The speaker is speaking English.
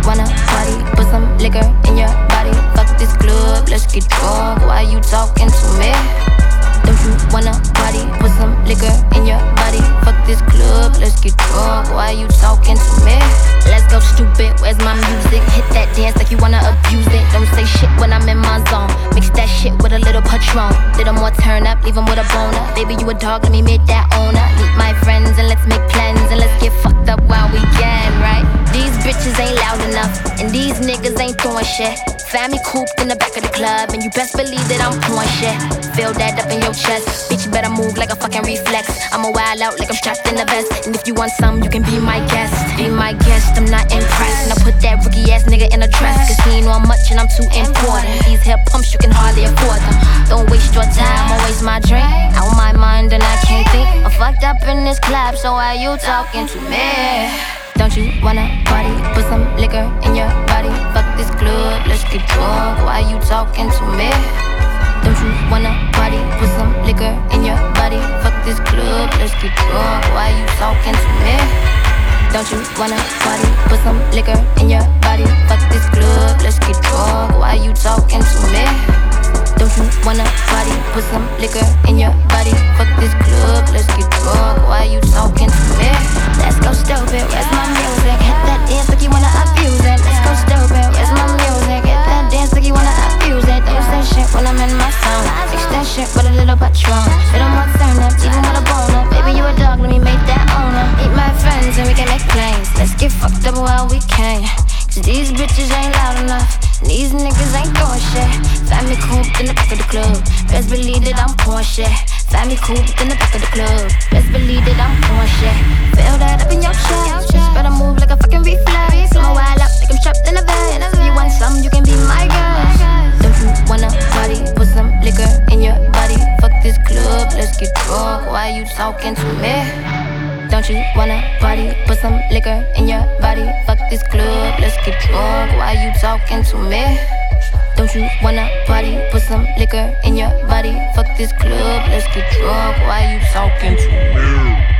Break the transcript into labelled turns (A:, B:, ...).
A: wanna party? Put some liquor in your body. Fuck this club, let's get drunk. Why you talking to me? Don't you wanna party? Put some liquor in your body. Fuck this club, let's get drunk. Why you talking to me? Let's go stupid, where's my music? Hit that dance like you wanna abuse it. Don't say shit when I'm in my zone. Mix that shit with a little Patron. Little more turn up, leave 'em with a boner. Baby, you a dog, let me make that owner. Meet my friends and let's make plans. And let's get fucked up while we can, right? These bitches ain't loud enough, and these niggas ain't throwing shit. Family cooped in the back of the club, and you best believe that I'm pouring shit. Feel that up in your chest, bitch, you better move like a fucking reflex. I'ma wild out like I'm strapped in the vest. And if you want some, you can be my guest. Be my guest, I'm not impressed. Now put that rookie ass nigga in a dress, cause he ain't on much and I'm too important. These hip pumps, you can hardly afford them. Don't waste your time or waste my drink. Out my mind and I can't think. I'm fucked up in this club, so why you talking to me? Don't you wanna party? Put some liquor in your body. Fuck this club, let's get drunk. Why you talking to me? Don't you wanna party? Put some liquor in your body. Fuck this club, let's get drunk. Why you talking to me? Don't you wanna party? Put some liquor in your body. Fuck this club, let's get drunk. Why you talking to me? Don't you wanna party? Put some liquor in your body. Fuck this club, let's get drunk. Why you talking to me? Let's go stupid, where's my music? Hit that dance like you wanna abuse it. Let's go stupid, where's my music? Hit that dance like you wanna abuse it. Don't say shit when I'm in my zone. Fix that shit with a little Patron. Little more turn up, even with a boner. Baby, you a dog, let me make that owner. Meet my friends and we can make plans. Let's get fucked up while we can. Cause these bitches ain't loud enough, and these niggas ain't throwing shit. Family cooped in the back of the club, best believe that I'm pouring shit. Family cooped in the back of the club, best believe that I'm pouring shit. Feel that up in your chest, just better move like a fucking reflex. I'ma wild out like I'm trapped in a vest. If you want some, you can be my guest. Don't you wanna party? Put some liquor in your body. Fuck this club, let's get drunk. Why you talking to me? Don't you wanna party? Put some liquor in your body. Fuck this club, let's get drunk. Why you talking to me? Don't you wanna party? Put some liquor in your body. Fuck this club, let's get drunk. Why you talking to me?